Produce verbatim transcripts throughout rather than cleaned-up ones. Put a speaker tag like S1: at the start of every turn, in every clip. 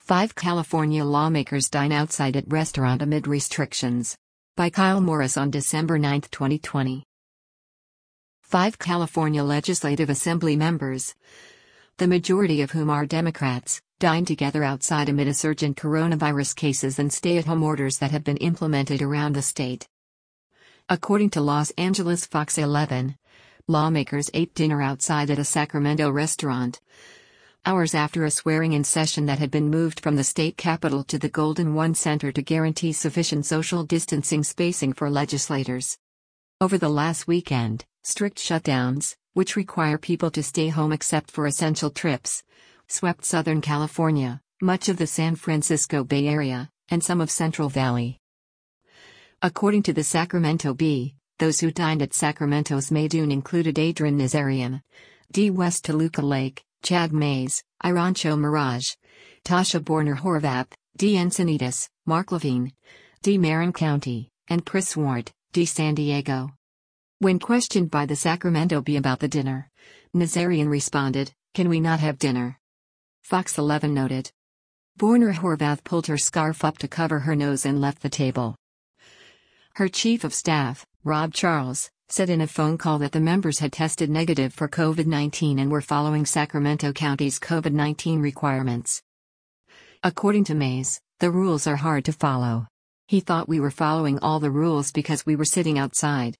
S1: Five California lawmakers dine outside at restaurant amid restrictions. By Kyle Morris on December ninth, twenty twenty. Five California Legislative Assembly members, the majority of whom are Democrats, dined together outside amid a surge in coronavirus cases and stay-at-home orders that have been implemented around the state. According to Los Angeles Fox eleven, lawmakers ate dinner outside at a Sacramento restaurant, hours after a swearing-in session that had been moved from the state capitol to the Golden One Center to guarantee sufficient social distancing spacing for legislators. Over the last weekend, strict shutdowns, which require people to stay home except for essential trips, swept Southern California, much of the San Francisco Bay Area, and some of Central Valley. According to the Sacramento Bee, those who dined at Sacramento's Maydoun included Adrian Nazarian, D. West Toluca Lake, Chad Mays, Irancho Mirage, Tasha Borner-Horvath, D. Encinitas, Mark Levine, D. Marin County, and Chris Ward, D. San Diego. When questioned by the Sacramento Bee about the dinner, Nazarian responded, "Can we not have dinner?" Fox eleven noted. Borner-Horvath pulled her scarf up to cover her nose and left the table. Her chief of staff, Rob Charles, said in a phone call that the members had tested negative for COVID nineteen and were following Sacramento County's COVID nineteen requirements. According to Mays, the rules are hard to follow. He thought we were following all the rules because we were sitting outside.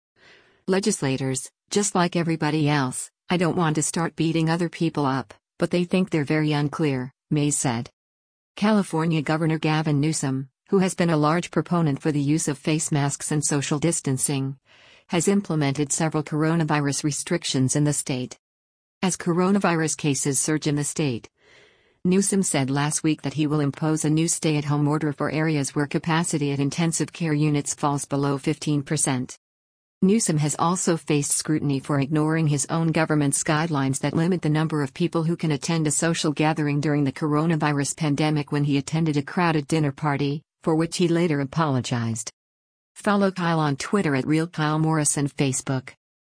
S1: Legislators, just like everybody else, I don't want to start beating other people up, but they think they're very unclear, Mays said. California Governor Gavin Newsom, who has been a large proponent for the use of face masks and social distancing, has implemented several coronavirus restrictions in the state. As coronavirus cases surge in the state, Newsom said last week that he will impose a new stay-at-home order for areas where capacity at intensive care units falls below fifteen percent. Newsom has also faced scrutiny for ignoring his own government's guidelines that limit the number of people who can attend a social gathering during the coronavirus pandemic when he attended a crowded dinner party, for which he later apologized. Follow Kyle on Twitter at Real Kyle Morris and Facebook.